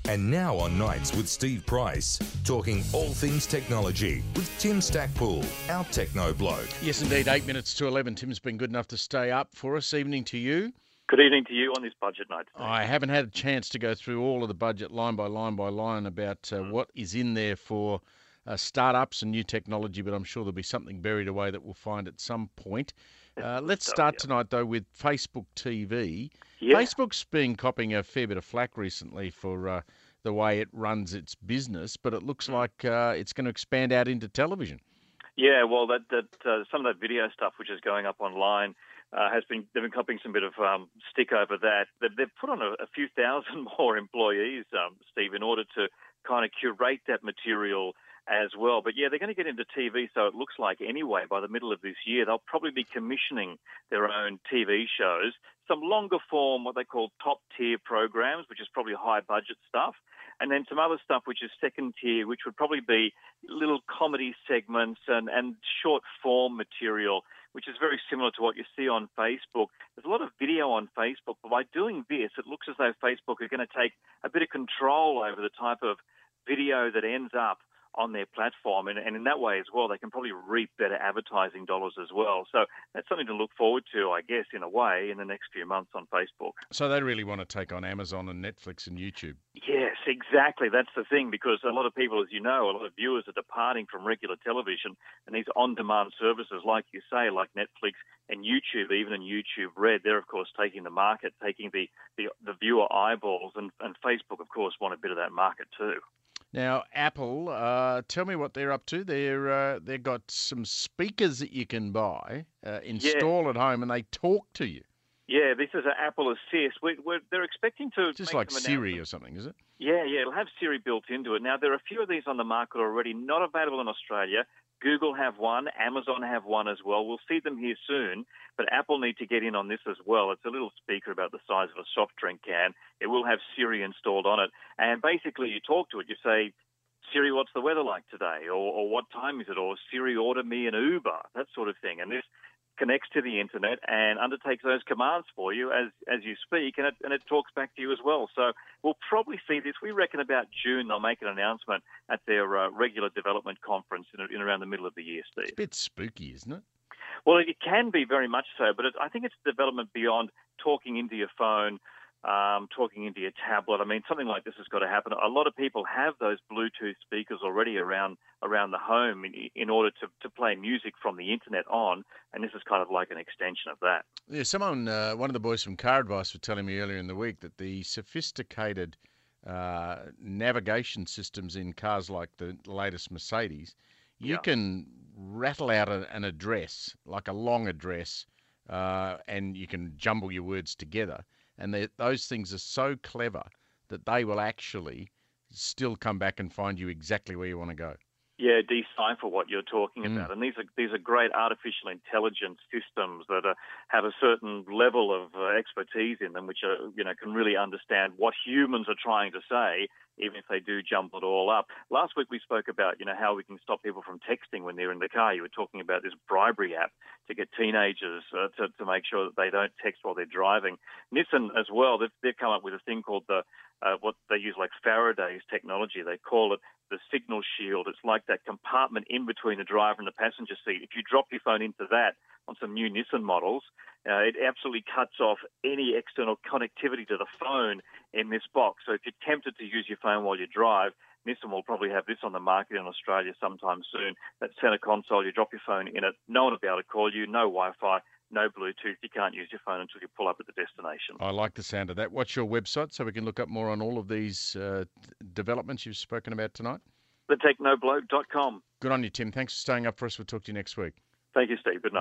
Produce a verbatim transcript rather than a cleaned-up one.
And now on Nights with Steve Price, talking all things technology with Tim Stackpool, our techno bloke. Yes, indeed, eight minutes to eleven. Tim's been good enough to stay up for us. Evening to you. Good evening to you on this budget night. I haven't had a chance to go through all of the budget line by line by line about uh, mm. what is in there for uh, startups and new technology, but I'm sure there'll be something buried away that we'll find at some point. Uh, let's start tonight, though, with Facebook T V. Yeah. Facebook's been copping a fair bit of flack recently for uh, the way it runs its business, but it looks like uh, it's going to expand out into television. Yeah, well, that that uh, some of that video stuff which is going up online uh, has been they've been copping some bit of um, stick over that. They've, they've put on a, a few thousand more employees, um, Steve, in order to kind of curate that material as well. But yeah, they're going to get into T V, so it looks like anyway, by the middle of this year, they'll probably be commissioning their own T V shows, some longer form, what they call top tier programs, which is probably high budget stuff, and then some other stuff which is second tier, which would probably be little comedy segments and, and short form material, which is very similar to what you see on Facebook. There's a lot of video on Facebook, but by doing this, it looks as though Facebook are going to take a bit of control over the type of video that ends up on their platform, and, and in that way as well, they can probably reap better advertising dollars as well. So that's something to look forward to, I guess, in a way, in the next few months on Facebook. So they really want to take on Amazon and Netflix and YouTube. Yes, exactly. That's the thing, because a lot of people, as you know, a lot of viewers are departing from regular television, and these on-demand services, like you say, like Netflix and YouTube, even in YouTube Red, they're, of course, taking the market, taking the, the, the viewer eyeballs, and, and Facebook, of course, want a bit of that market too. Now, Apple, uh, tell me what they're up to. They're uh, they've got some speakers that you can buy, uh, install yeah. at home, and they talk to you. Yeah, this is an Apple Assist. We, we're, they're expecting to just make like some Siri or something, is it? Yeah, yeah, it'll have Siri built into it. Now, there are a few of these on the market already, not available in Australia. Google have one, Amazon have one as well. We'll see them here soon, but Apple need to get in on this as well. It's a little speaker about the size of a soft drink can. It will have Siri installed on it, and basically you talk to it. You say, Siri, what's the weather like today? Or, or what time is it? Or Siri, order me an Uber, that sort of thing. And this connects to the internet and undertakes those commands for you as as you speak, and it, and it talks back to you as well. So we'll probably see this. We reckon about June they'll make an announcement at their uh, regular development conference in, in around the middle of the year, Steve. It's a bit spooky, isn't it? Well, it can be very much so, but it, I think it's development beyond talking into your phone, Um, talking into your tablet. I mean, something like this has got to happen. A lot of people have those Bluetooth speakers already around around the home in, in order to, to play music from the internet on, and this is kind of like an extension of that. Yeah, someone, uh, one of the boys from Car Advice was telling me earlier in the week that the sophisticated uh, navigation systems in cars like the latest Mercedes, you yeah. can rattle out a, an address, like a long address, uh, and you can jumble your words together. And those things are so clever that they will actually still come back and find you exactly where you want to go. Yeah, decipher what you're talking Mm. about. And these are these are great artificial intelligence systems that are, have a certain level of uh, expertise in them, which are, you know, can really understand what humans are trying to say, even if they do jumble it all up. Last week we spoke about, you know, how we can stop people from texting when they're in the car. You were talking about this bribery app to get teenagers uh, to, to make sure that they don't text while they're driving. Nissan as well, they've, they've come up with a thing called the uh, what they use like Faraday's technology. They call it the signal shield. It's like that compartment in between the driver and the passenger seat. If you drop your phone into that on some new Nissan models, uh, it absolutely cuts off any external connectivity to the phone in this box. So if you're tempted to use your phone while you drive, Nissan will probably have this on the market in Australia sometime soon. That center console, you drop your phone in it, no one will be able to call you, no Wi-Fi, no Bluetooth. You can't use your phone until you pull up at the destination. I like the sound of that. What's your website so we can look up more on all of these uh, developments you've spoken about tonight? the techno bloke dot com. Good on you, Tim. Thanks for staying up for us. We'll talk to you next week. Thank you, Steve. Good night.